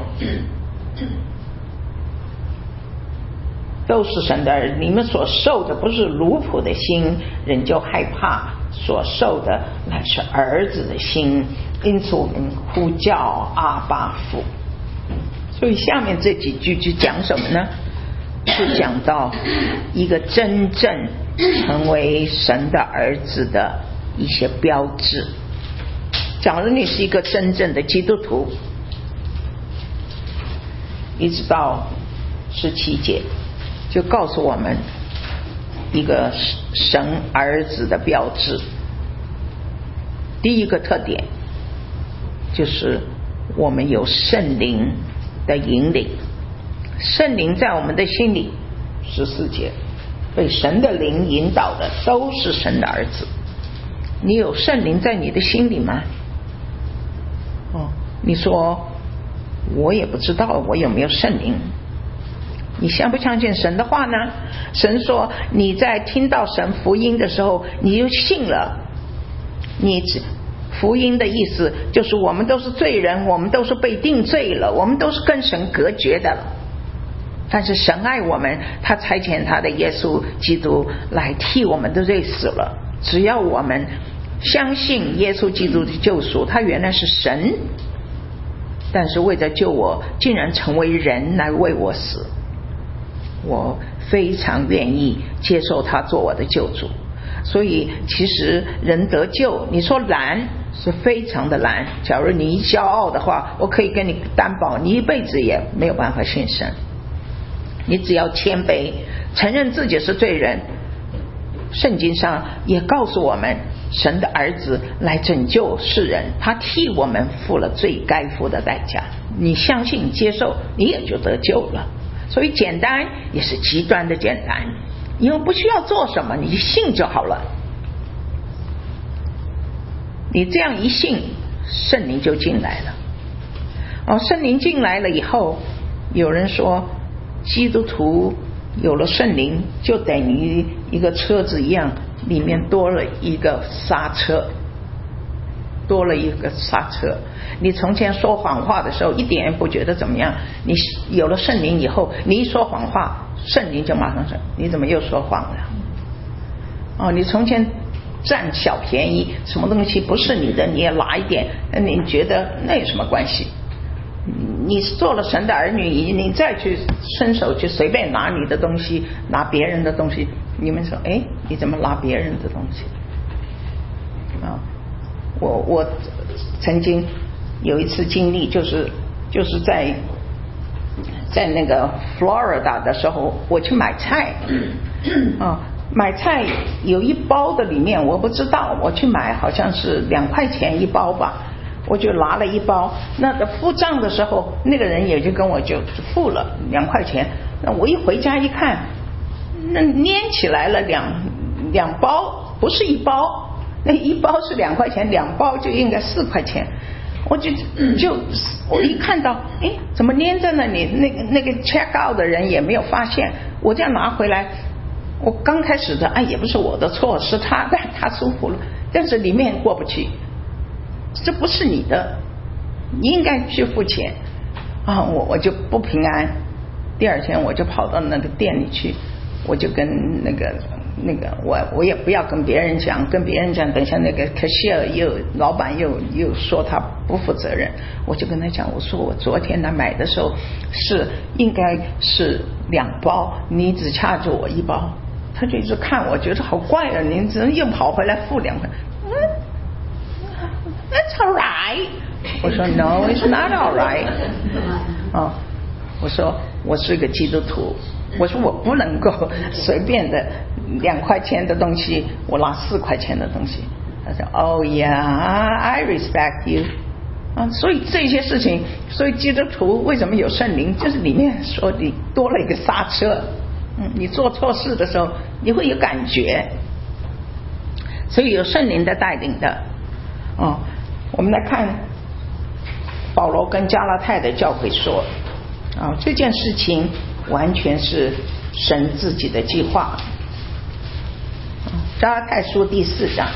都是神的儿子，你们所受的不是奴仆的心，人就害怕，所受的乃是儿子的心，因此我们呼叫阿爸父。所以下面这几句就讲什么呢？是讲到一个真正成为神的儿子的一些标志。假如你是一个真正的基督徒，一直到十七节就告诉我们一个神儿子的标志。第一个特点就是我们有圣灵的引领。 圣灵在我们的心里，十四节，被神的灵引导的都是神的儿子。你有圣灵在你的心里吗？哦，你说我也不知道我有没有圣灵。你相不相信神的话呢？神说你在听到神福音的时候你就信了。你福音的意思就是我们都是罪人，我们都是被定罪了，我们都是跟神隔绝的了。但是神爱我们，他差遣他的耶稣基督来替我们的罪死了。只要我们相信耶稣基督的救赎，他原来是神，但是为了救我竟然成为人来为我死，我非常愿意接受他做我的救主。所以其实人得救，你说难是非常的难。假如你一骄傲的话，我可以跟你担保，你一辈子也没有办法信神。你只要谦卑，承认自己是罪人。圣经上也告诉我们，神的儿子来拯救世人，他替我们付了最该付的代价。你相信接受，你也就得救了。所以简单也是极端的简单，因为不需要做什么，你信就好了。你这样一信，圣灵就进来了。哦，圣灵进来了以后，有人说基督徒有了圣灵就等于一个车子一样，里面多了一个刹车，多了一个刹车。你从前说谎话的时候一点也不觉得怎么样，你有了圣灵以后，你一说谎话，圣灵就马上说你怎么又说谎了。哦，你从前占小便宜，什么东西不是你的你也拿一点，你觉得那有什么关系？你做了神的儿女，你再去伸手去随便拿你的东西，拿别人的东西，你们说哎，你怎么拿别人的东西啊？我我曾经有一次经历，就是就是在在那个 Florida 的时候，我去买菜啊，买菜有一包的里面我不知道，我去买好像是两块钱一包吧，我就拿了一包。那个付账的时候，那个人也就跟我就付了两块钱。那我一回家一看，那粘起来了两两包，不是一包，那一包是两块钱，两包就应该四块钱。我就就我一看到，哎，怎么粘在那里？那个那个 check out 的人也没有发现。我这样拿回来，我刚开始的哎也不是我的错，是他的，他疏忽了，但是里面过不去。这不是你的，你应该去付钱啊！我我就不平安。第二天我就跑到那个店里去，我就跟那个那个我我也不要跟别人讲，跟别人讲，等一下那个 cashier 又老板又又说他不负责任，我就跟他讲，我说我昨天来买的时候是应该是两包，你只掐住我一包。他就一直看我，觉得好怪啊，你怎么又跑回来付两块？嗯，That's all right。我说 No, it's not all right。哦，我说我是个基督徒，我说我不能够随便的两块钱的东西，我拿四块钱的东西。他说 Oh yeah, I respect you。啊，所以这些事情，所以基督徒为什么有圣灵？就是里面说你多了一个刹车。嗯，你做错事的时候，你会有感觉。所以有圣灵的带领的。哦，我们来看保罗跟加拉太的教会说，啊、哦，这件事情完全是神自己的计划。加拉太书第四章，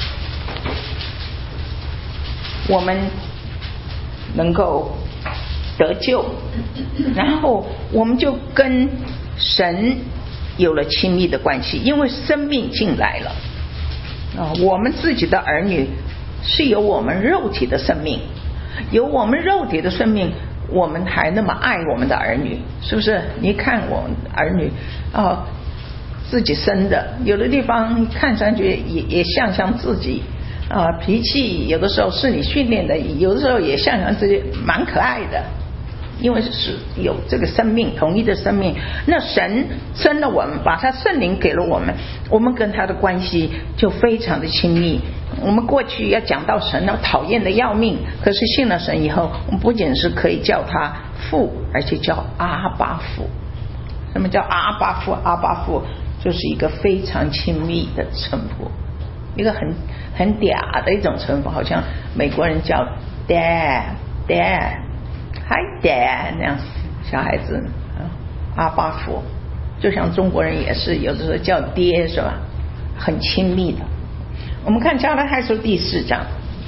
我们能够得救，然后我们就跟神有了亲密的关系，因为生命进来了。啊，我们自己的儿女是有我们肉体的生命，有我们肉体的生命，我们还那么爱我们的儿女，是不是？你看我们儿女啊、哦，自己生的，有的地方看上去也也像像自己啊、呃，脾气有的时候是你训练的，有的时候也像像自己，蛮可爱的。因为是有这个生命，同一的生命，那神生了我们，把他圣灵给了我们，我们跟他的关系就非常的亲密。我们过去要讲到神，要讨厌的要命，可是信了神以后，我们不仅是可以叫他父，而且叫阿爸父。什么叫阿爸父？阿爸父就是一个非常亲密的称呼，一个很很嗲的一种称呼，好像美国人叫 dad dad hi dad 那样，小孩子阿爸父，就像中国人也是有的时候叫爹，是吧？很亲密的。我们看加拉太书第四章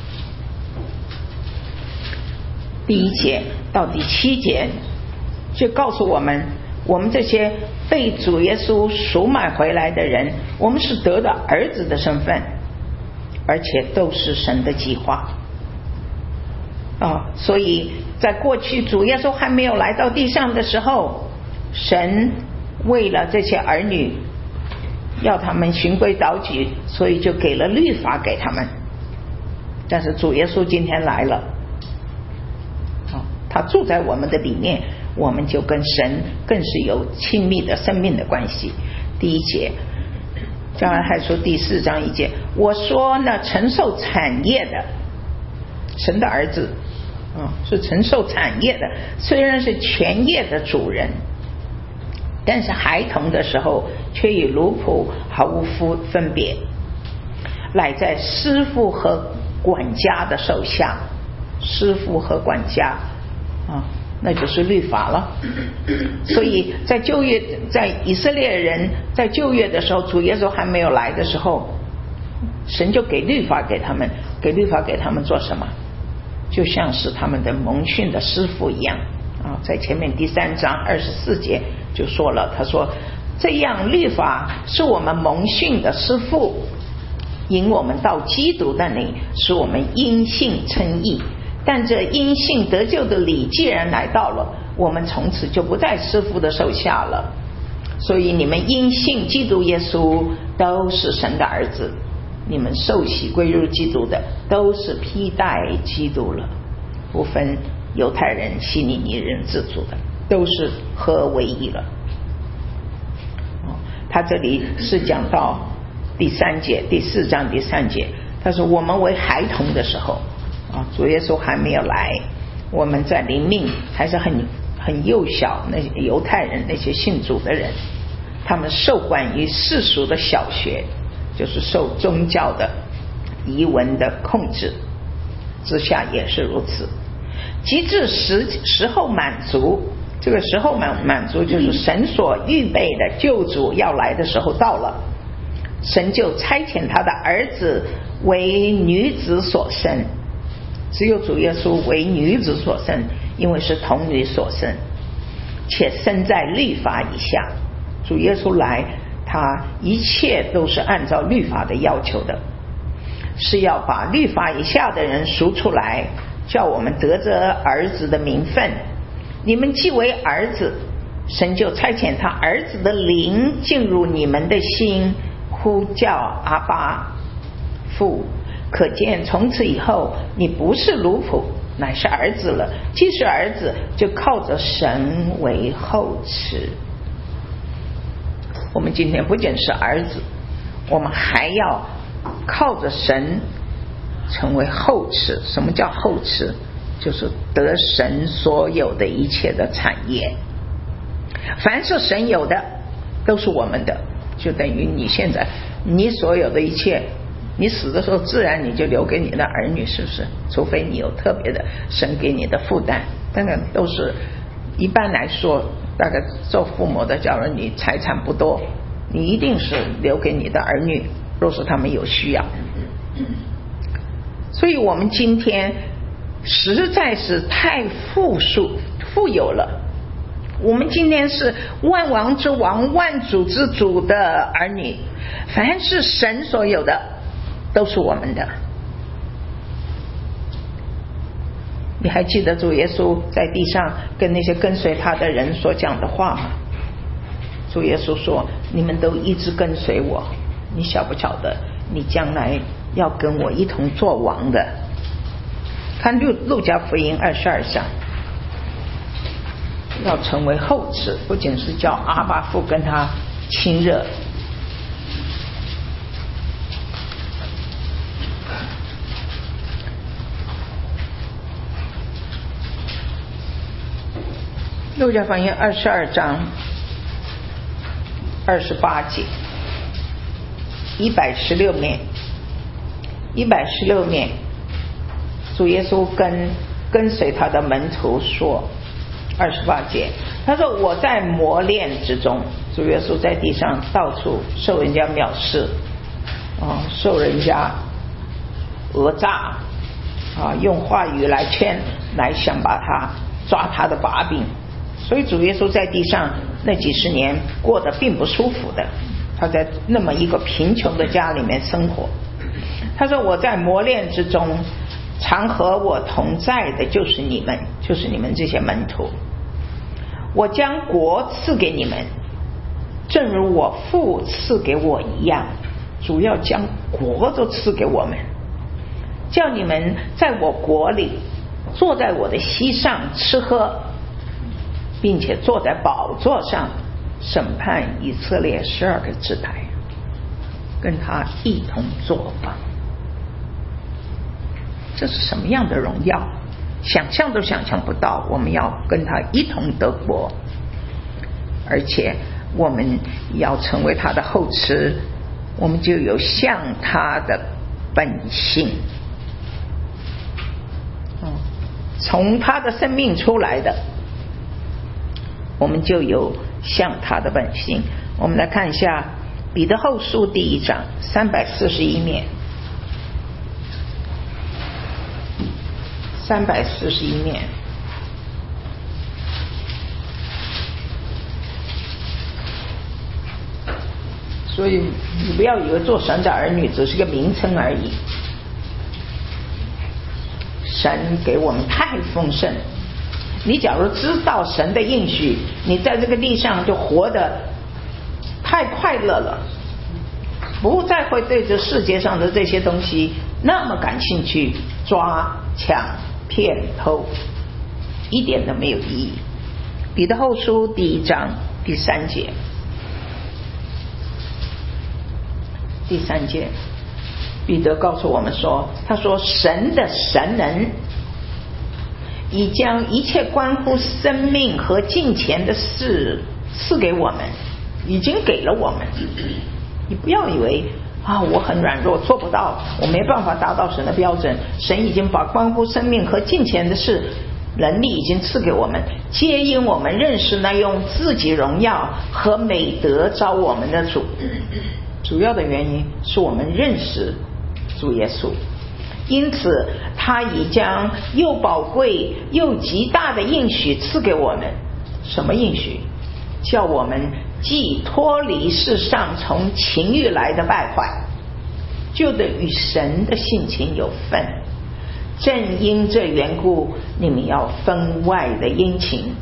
第一节到第七节，就告诉我们，我们这些被主耶稣赎买回来的人，我们是得的儿子的身份，而且都是神的计划啊。所以在过去主耶稣还没有来到地上的时候，神为了这些儿女要他们循规蹈矩，所以就给了律法给他们。但是主耶稣今天来了，他住在我们的里面，我们就跟神更是有亲密的生命的关系。第一节加拉太书第四章一节，我说呢，承受产业的神的儿子、嗯、是承受产业的，虽然是全业的主人，但是孩童的时候却与奴仆毫无分别，赖在师傅和管家的手下。师傅和管家啊，那就是律法了。所以在旧约，在以色列人在旧约的时候，主耶稣还没有来的时候，神就给律法给他们，给律法给他们做什么？就像是他们的蒙训的师傅一样啊。在前面第三章二十四节就说了，他说这样律法是我们蒙训的师傅，引我们到基督那里，使我们因信称义。但这因信得救的理既然来到了，我们从此就不在师傅的手下了。所以你们因信基督耶稣都是神的儿子，你们受洗归入基督的都是披戴基督了，不分犹太人希利尼人自主的，都是合为一了。他这里是讲到第三节，第四章第三节，他说我们为孩童的时候啊，主耶稣还没有来，我们在灵命还是很很幼小，那些犹太人那些信主的人，他们受管于世俗的小学，就是受宗教的遗文的控制之下也是如此。及至时时候满足，这个时候满满足就是神所预备的救主要来的时候到了，神就差遣他的儿子为女子所生。只有主耶稣为女子所生，因为是童女所生，且生在律法以下。主耶稣来，他一切都是按照律法的要求的，是要把律法以下的人赎出来，叫我们得着儿子的名分。你们既为儿子，神就差遣他儿子的灵进入你们的心，呼叫阿爸父。可见从此以后，你不是奴仆，乃是儿子了。既是儿子，就靠着神为后嗣。我们今天不仅是儿子，我们还要靠着神成为后嗣。什么叫后嗣？就是得神所有的一切的产业。凡是神有的都是我们的，就等于你现在你所有的一切，你死的时候自然你就留给你的儿女，是不是？除非你有特别的神给你的负担，当然都是一般来说，大概做父母的，假如你财产不多，你一定是留给你的儿女，若是他们有需要。所以我们今天实在是太富庶富有了，我们今天是万王之王万主之主的儿女，凡是神所有的都是我们的。你还记得主耶稣在地上跟那些跟随他的人所讲的话吗？主耶稣说，你们都一直跟随我，你晓不晓得你将来要跟我一同做王的？看路路加福音二十二章，要成为后嗣，不仅是叫阿爸父跟他亲热， 路加福音二十二章二十八节，一百十六面，一百十六面，主耶稣跟跟随他的门徒说，二十八节，他说我在磨练之中，主耶稣在地上到处受人家藐视，啊，受人家讹诈，啊，用话语来劝，来想把他抓他的把柄。所以主耶稣在地上那几十年过得并不舒服的，他在那么一个贫穷的家里面生活。他说我在磨练之中，常和我同在的就是你们，就是你们这些门徒。我将国赐给你们，正如我父赐给我一样。主要将国都赐给我们，叫你们在我国里坐在我的膝上吃喝，并且坐在宝座上审判以色列十二个支派，跟他一同作王。这是什么样的荣耀？想象都想象不到。我们要跟他一同得国，而且我们要成为他的后嗣，我们就有像他的本性，从他的生命出来的，我们就有像他的本性。我们来看一下彼得后书第一章三百四十一面，三百四十一面。所以你不要以为做神的儿女只是个名称而已，神给我们太丰盛。你假如知道神的应许，你在这个地上就活得太快乐了，不再会对这世界上的这些东西那么感兴趣，抓抢骗偷，一点都没有意义。彼得后书第一章第三节，第三节，彼得告诉我们说，他说神的神能已将一切关乎生命和金钱的事赐给我们，已经给了我们。你不要以为啊，我很软弱做不到，我没办法达到神的标准。神已经把关乎生命和金钱的事能力已经赐给我们，皆因我们认识那用自己荣耀和美德招我们的主。主要的原因是我们认识主耶稣，因此他已将又宝贵又极大的应许赐给我们。什么应许？叫我们既脱离世上从情欲来的败坏，就得与神的性情有分。正因这缘故，你们要分外的殷勤。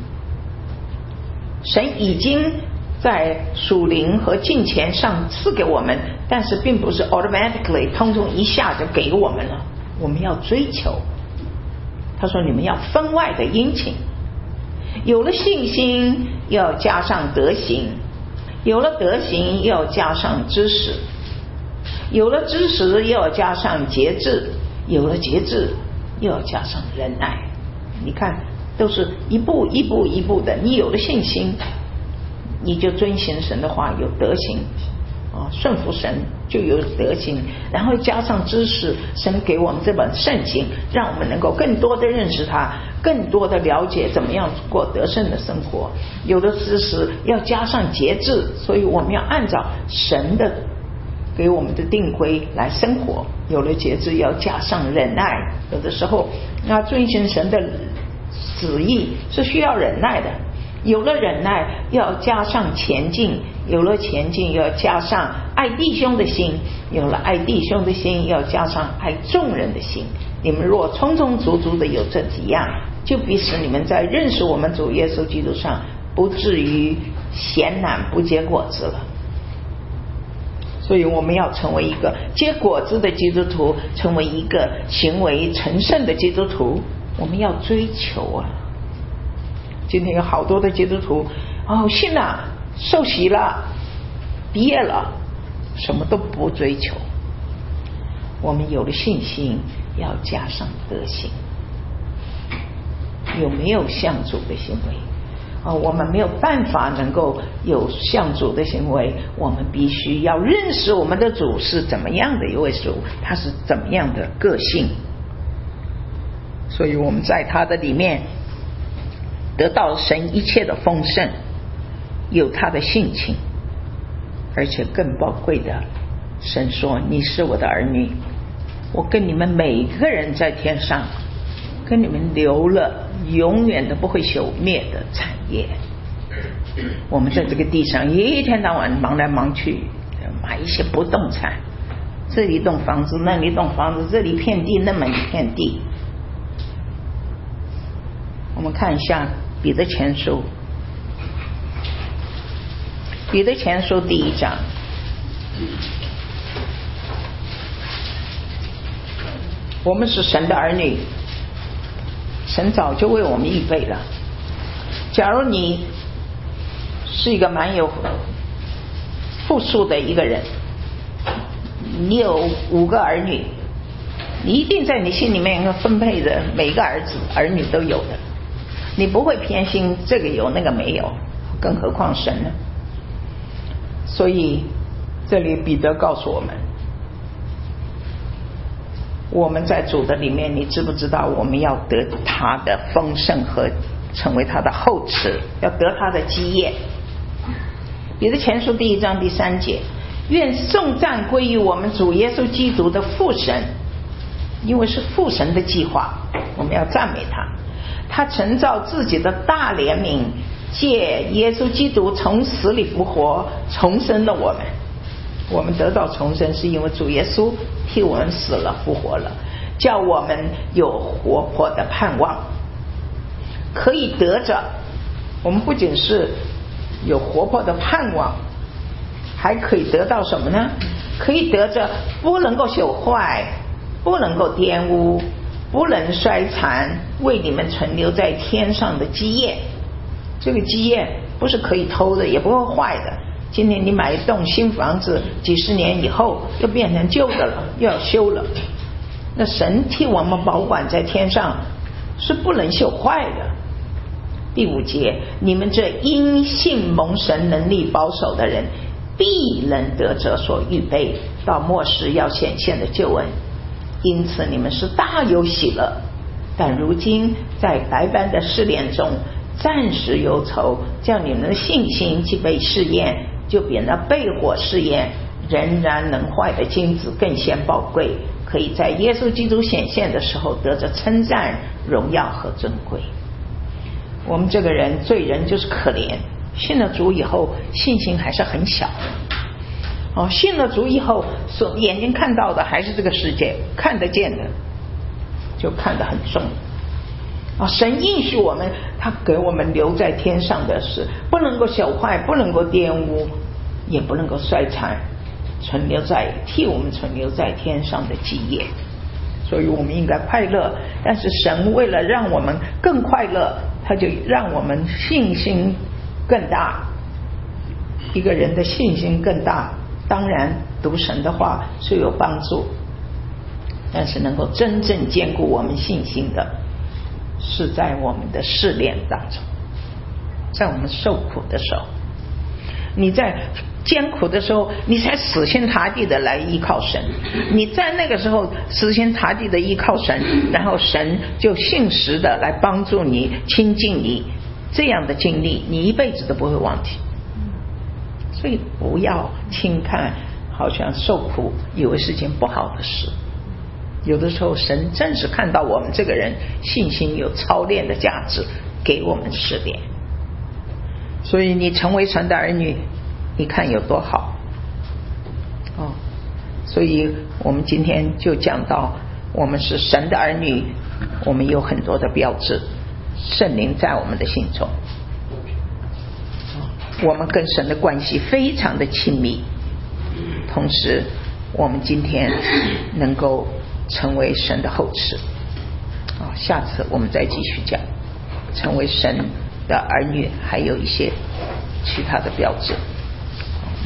神已经在属灵和金钱上赐给我们，但是并不是 automatically 通通一下就给我们了，我们要追求。他说你们要分外的殷勤，有了信心要加上德行，有了德行要加上知识，有了知识又要加上节制，有了节制又要加上忍耐。你看都是一步一步一步的。你有了信心，你就遵行神的话，有德行啊，顺服神就有德行，然后加上知识。神给我们这本圣经，让我们能够更多的认识他，更多的了解怎么样过得胜的生活。有的知识要加上节制，所以我们要按照神的给我们的定规来生活。有了节制要加上忍耐，有的时候那遵行神的旨意是需要忍耐的，有了忍耐要加上前进，有了前进要加上爱弟兄的心，有了爱弟兄的心要加上爱众人的心。你们若充充足足的有这几样，就必使你们在认识我们主耶稣基督上不至于闲懒不结果子了。所以我们要成为一个结果子的基督徒，成为一个行为成圣的基督徒，我们要追求啊。今天有好多的基督徒哦，信了，受洗了，毕业了，什么都不追求。我们有了信心要加上德行，有没有像主的行为？ 哦，我们没有办法能够有像主的行为，我们必须要认识我们的主是怎么样的一位主，他是怎么样的个性。所以我们在他的里面得到神一切的丰盛，有他的性情，而且更宝贵的，神说你是我的儿女，我跟你们每个人在天上跟你们留了永远都不会朽灭的产业。我们在这个地上一天到晚忙来忙去，买一些不动产，这里一栋房子，那里一栋房子，这里片地，那么一片地。我们看一下彼得前书，彼得前书第一章，我们是神的儿女，神早就为我们预备了。假如你是一个蛮有富庶的一个人，你有五个儿女，你一定在你心里面分配的每一个儿子儿女都有的，你不会偏心这个有那个没有，更何况神呢？所以这里彼得告诉我们，我们在主的里面，你知不知道我们要得他的丰盛和成为他的后嗣，要得他的基业。彼得前书第一章第三节，愿颂赞归于我们主耶稣基督的父神，因为是父神的计划，我们要赞美他。他曾照自己的大怜悯，借耶稣基督从死里复活，重生了我们。我们得到重生是因为主耶稣替我们死了复活了，叫我们有活泼的盼望，可以得着。我们不仅是有活泼的盼望，还可以得到什么呢？可以得着不能够朽坏，不能够玷污，不能衰残，为你们存留在天上的基业。这个基业不是可以偷的，也不会坏的。今天你买一栋新房子，几十年以后又变成旧的了，又要修了。那神替我们保管在天上，是不能朽坏的。第五节，你们这因信蒙神能力保守的人，必能得着所预备到末时要显现的救恩。因此你们是大有喜乐，但如今在百般的试炼中暂时忧愁，叫你们的信心既被试验，就比那被火试验仍然能坏的金子更显宝贵，可以在耶稣基督显现的时候得着称赞、荣耀和尊贵。我们这个人罪人就是可怜，信了主以后信心还是很小。哦，信了主以后，所眼睛看到的还是这个世界，看得见的就看得很重。哦，神应许我们，他给我们留在天上的事，不能够朽坏，不能够玷污，也不能够衰残，存留在替我们存留在天上的基业。所以我们应该快乐，但是神为了让我们更快乐，他就让我们信心更大。一个人的信心更大，当然读神的话是有帮助，但是能够真正坚固我们信心的，是在我们的试炼当中，在我们受苦的时候。你在艰苦的时候，你才死心塌地的来依靠神，你在那个时候死心塌地的依靠神，然后神就信实的来帮助你、亲近你，这样的经历你一辈子都不会忘记。所以不要轻看好像受苦以为是件不好的事，有的时候神正是看到我们这个人信心有操练的价值，给我们试炼。所以你成为神的儿女，你看有多好哦！所以我们今天就讲到，我们是神的儿女，我们有很多的标志，圣灵在我们的心中，我们跟神的关系非常的亲密。同时我们今天能够成为神的后嗣。好，下次我们再继续讲成为神的儿女还有一些其他的标志。